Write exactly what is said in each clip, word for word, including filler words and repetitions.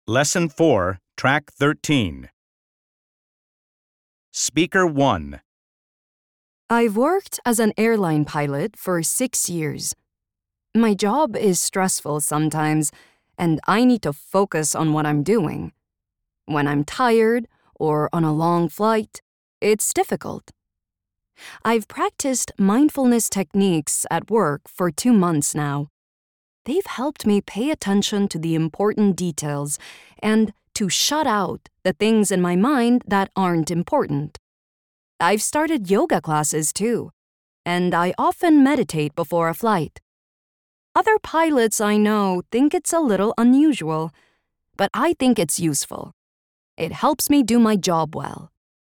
Lesson four, Track thirteen. Speaker one. I've worked as an airline pilot for six years. My job is stressful sometimes, and I need to focus on what I'm doing. When I'm tired or on a long flight, it's difficult. I've practiced mindfulness techniques at work for two months now. They've helped me pay attention to the important details and to shut out the things in my mind that aren't important. I've started yoga classes too, and I often meditate before a flight. Other pilots I know think it's a little unusual, but I think it's useful. It helps me do my job well.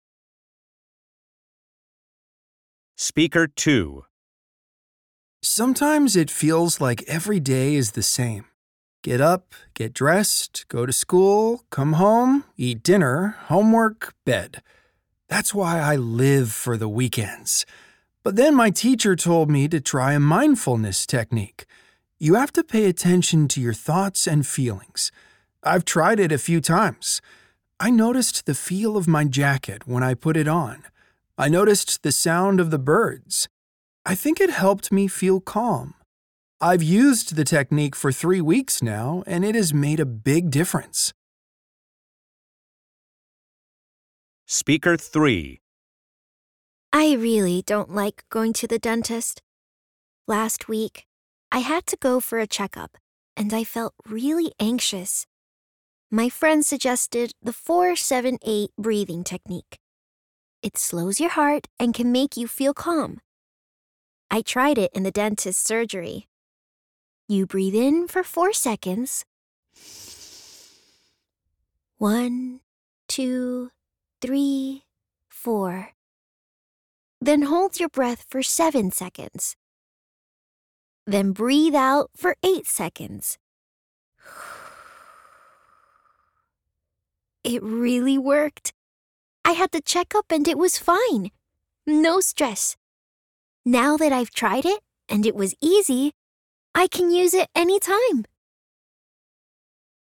Speaker two. Sometimes it feels like every day is the same. Get up, get dressed, go to school, come home, eat dinner, homework, bed. That's why I live for the weekends. But then my teacher told me to try a mindfulness technique. You have to pay attention to your thoughts and feelings. I've tried it a few times. I noticed the feel of my jacket when I put it on. I noticed the sound of the birds. I think it helped me feel calm. I've used the technique for three weeks now, and it has made a big difference. Speaker three. I really don't like going to the dentist. Last week, I had to go for a checkup, and I felt really anxious. My friend suggested the four seven eight breathing technique. It slows your heart and can make you feel calm. I tried it in the dentist's surgery. You breathe in for four seconds. One, two, three, four. Then hold your breath for seven seconds. Then breathe out for eight seconds. It really worked. I had the checkup and it was fine. No stress. Now that I've tried it and it was easy, I can use it anytime.